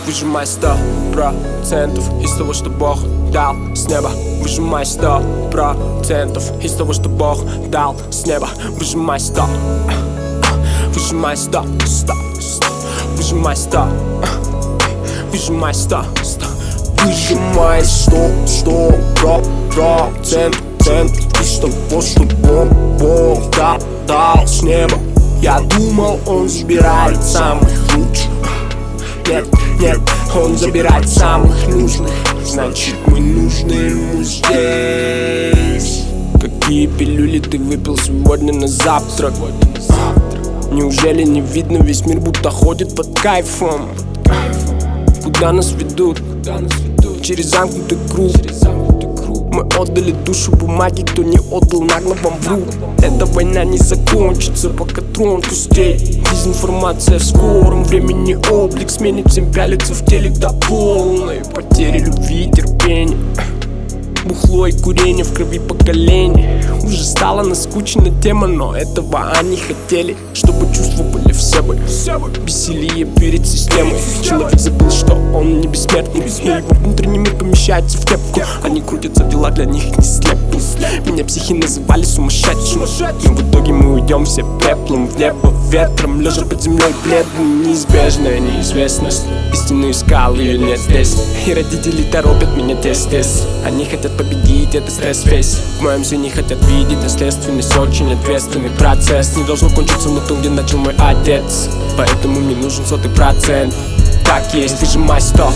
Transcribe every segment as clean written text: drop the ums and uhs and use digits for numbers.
Выжимай 100% из того, что Бог дал с неба. Выжимай 100% из того, что Бог дал с неба. Выжимай 100. Выжимай 100. Выжимай 100. Выжимай 100. Выжимай 100% из того, что Бог дал с неба. Я думал, он забирает самых лучших. Нет, он забирает самых нужных. Значит, мы нужны ему здесь. Какие пилюли ты выпил сегодня на завтрак? Неужели не видно, весь мир будто ходит под кайфом? Куда нас ведут? Через замкнутый круг. Мы отдали душу бумаге, кто не отдал, нагло вам вру. Эта война не закончится, пока трон пустеет. Дезинформация в скором времени, облик сменит, всем пялится в телек до полной потери любви, терпения. Бухло и курение в крови поколений. Уже стала наскучена тема, но этого они хотели. Чтобы чувства были все бы бессилие перед системой. Человек забыл, что он не бессмертный, и его внутренний мир помещается в кепку. Они крутятся, дела для них не слепы. Меня психи называли сумасшедшим, но в итоге мы уйдем все пеплом в небо ветром, лежа под землей бледным. Неизбежная неизвестность, истинные скалы ее нет здесь. И родители торопят меня тез. Они хотят победить, это стресс весь. В моем сыне хотят видеть наследственность, очень ответственный процесс. Не должно кончиться на том, где начал мой отец. Поэтому мне нужен 100%. Так есть, выжимай 100%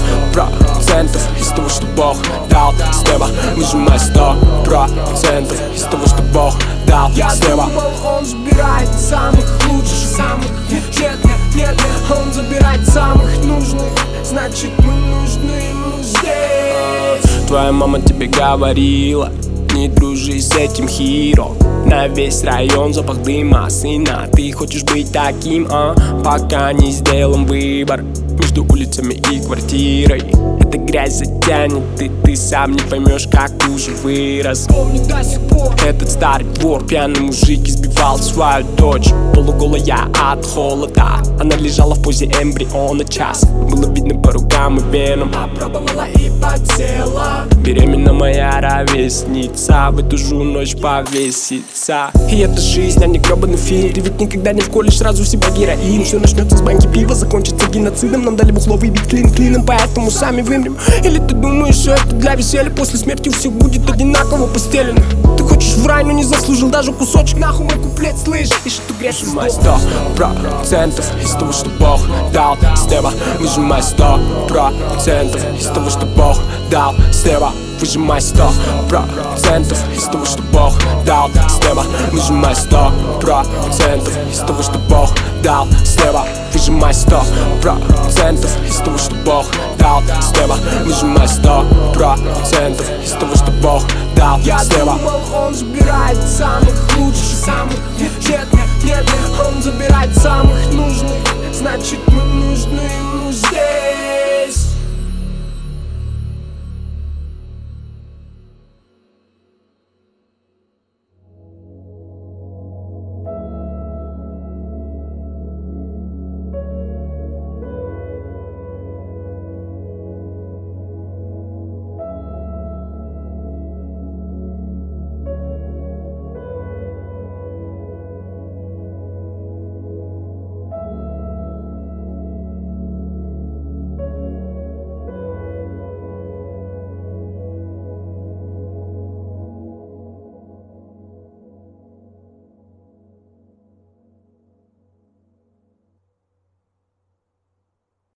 из того, что Бог дал с неба. Выжимай 100% из того, что Бог дал с неба. Я думал, он забирает самых лучших. Нет, он забирает самых нужных. Значит, мы нужны ему здесь. Твоя мама тебе говорила: не дружи с этим хиро. На весь район запах дыма, сына, ты хочешь быть таким, пока не сделаем выбор между улицами и квартирой. Эта грязь затянет, ты сам не поймешь, как ты уже вырос. Помню до сих пор этот старый двор, пьяный мужик избивал свою дочь. Полуголая от холода, она лежала в позе эмбриона час. Было видно по рукам и венам, попробовала и потела. Беременна моя ровесница, в эту же ночь повесится. И это жизнь, а не гребаный фильм. Ты ведь никогда не вколешь сразу в себя героин. Все начнется с банки пива, закончится геноцидом. Нам дали бухло выбить клин клином, поэтому сами вымрем. Или ты думаешь, что это для веселья? После смерти у всех будет одинаково постелено. Ты хочешь в рай, но не заслужил даже кусочек. Нахуй мой куплет, слышь, и что грешишь? Выжимай 100% из того, что Бог дал с неба. Выжимай 100% из того, что Бог дал с неба. Выжимай 100% из того, что Бог дал с неба. Выжимай 100% из того, что Бог дал с неба. Выжимай 100% из того, что Бог дал с неба. Выжимай 100% из того, что Бог дал с неба. Я думал, он забирает самых лучших. Нет, он забирает самых нужных. Значит, мы нужны ему здесь.